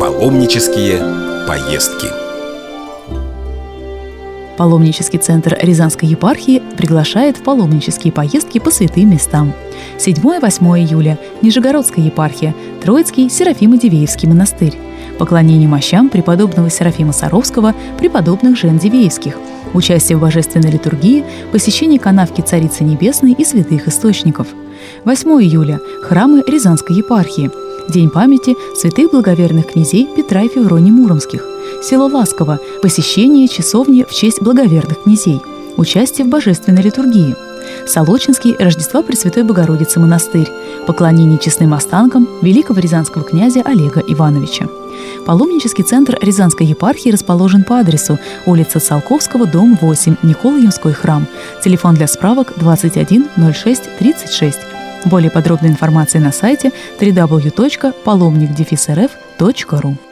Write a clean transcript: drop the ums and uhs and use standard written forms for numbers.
Паломнические поездки. Паломнический центр Рязанской епархии приглашает в паломнические поездки по святым местам. 7-8 июля – Нижегородская епархия, Троицкий Серафимо-Дивеевский монастырь. Поклонение мощам преподобного Серафима Саровского, преподобных жен Дивеевских. Участие в божественной литургии, посещение канавки Царицы Небесной и святых источников. 8 июля – храмы Рязанской епархии. День памяти святых благоверных князей Петра и Февронии Муромских. Село Ласково – посещение часовни в честь благоверных князей. Участие в божественной литургии. Солочинский Рождества Пресвятой Богородицы монастырь. Поклонение честным останкам великого рязанского князя Олега Ивановича. Паломнический центр Рязанской епархии расположен по адресу улица Циолковского, дом 8, Николаемской храм. Телефон для справок 21 06 36. Более подробная информация на сайте www.palomnik-rf.ru.